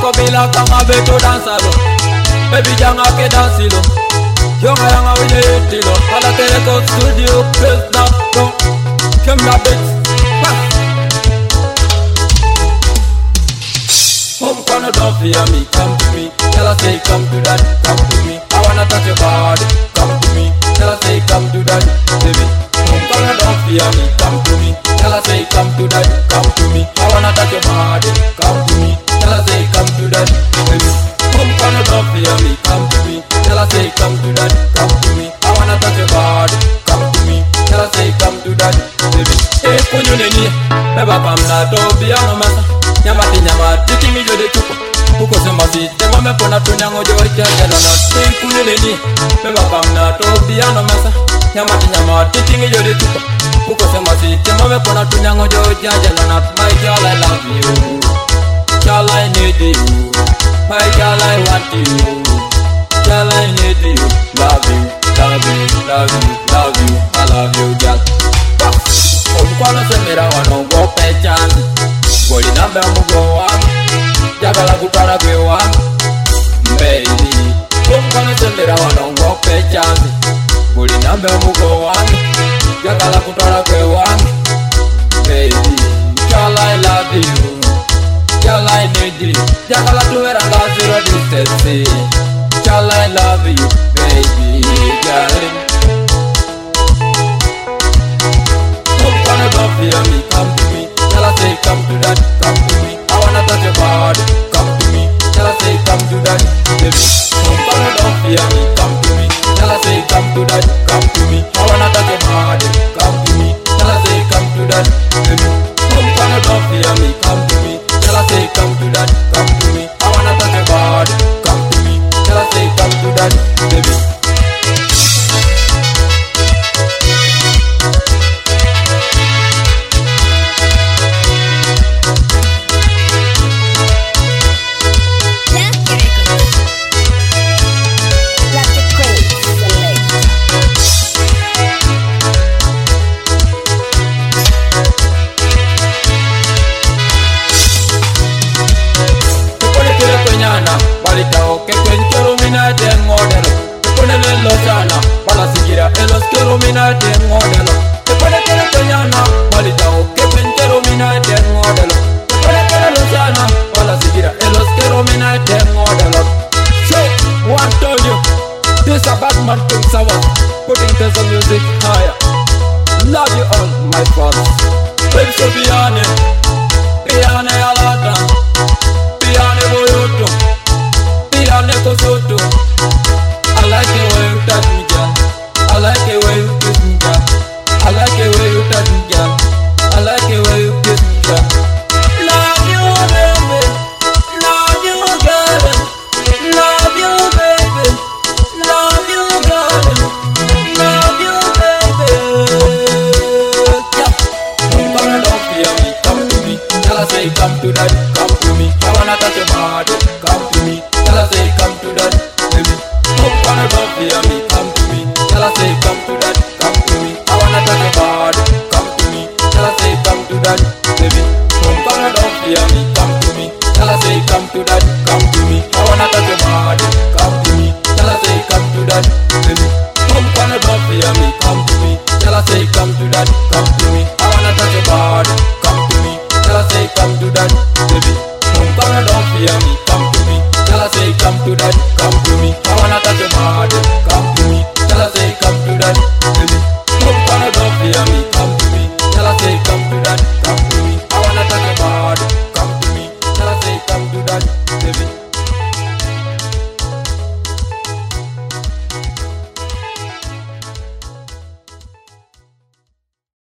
Mango bila kama beto dansalo. Baby janga ke dansilo. Yonga yanga wile yetilo. Ala tereko studio press that go. Kemna beats. Home corner don't fear me, come to me. Tell her say come to daddy, come to me. I wanna touch your body, come to me. Tell her say come to daddy, baby. Home corner don't fear me, come to me. Tell her say come to daddy, come to me. I wanna touch your body, come to me. Tell her say come to daddy, baby. Home corner don't fear me, come to me. Tell her say come to daddy, come to me. I wanna touch your body, come to me. Tell her say come to daddy, baby. Hey, kunyu neni, beba pamna to biano masa. Nyamati kimi jode chuko Uko sembasi Tema mepona tunyango joja jalana Tinkulu nini Beba kamna to biano masa Nyamati kimi jode chuko Uko sembasi Tema mepona tunyango joja jalana My girl I love you Girl I need you My girl I want you Girl I need you Love you, love you, love you, love you I love you girl Omkwano semera wano gope chani Goli nambe mugo wangu Jagala kutwala kwe wangu Baby Kumkana sembera wanongo pechanzi Goli nambe mugo wangu Jagala kutwala kwe wangu Baby Girl I love you Girl I need you Jagala tuweranga zero distance Girl I love you Baby Girl Kumkana don't fear me Come to me Tell her say come to daddy, come to me. I wanna touch your body, come to me. Tell her say come to daddy, baby. Come on, don't fear me, come to me. Tell her say come to daddy, come to me. I wanna touch your body, come to me. Tell her say come to daddy, baby. Come on, don't fear me, come to me. Tell her say come to daddy, come to me. I wanna touch your body, come to me. Tell her say come to daddy, baby. Balita que quiero minar de modelo. Te pone el lozana, para seguir a los quiero minar de modelo. Te pone que la coñana, balita que quiero minar de modelo. Te pone que la lozana, para seguir a los quiero minar de modelo. So, one told you, this a bad man thinks I was putting the music higher. Love you all, my friends. Baby, so be honest, alata, piane boyoto. I like the way you touch me, girl. I like the way you kiss me, girl. I like the way you touch me, girl. I like the way you kiss me, girl. Love you, baby. Love you, girl. Love you, baby. Love you, girl. Love you, baby. Yeah. Come and don't fear me, come to me. Tell her say come to daddy, come to me. I wanna touch your body, come to me. Tell her say come to daddy, baby. Come on, don't fear me, come to me. Tell her say come to daddy, come to me. I wanna touch your body, come to me. Tell her say come to daddy, baby. Come on, don't fear me, come to me. Tell her say come to daddy, come to me. I wanna touch your body, come to me. Tell her say come to daddy, baby. Come on, don't fear me, come to me. Tell her say come to daddy, come to me.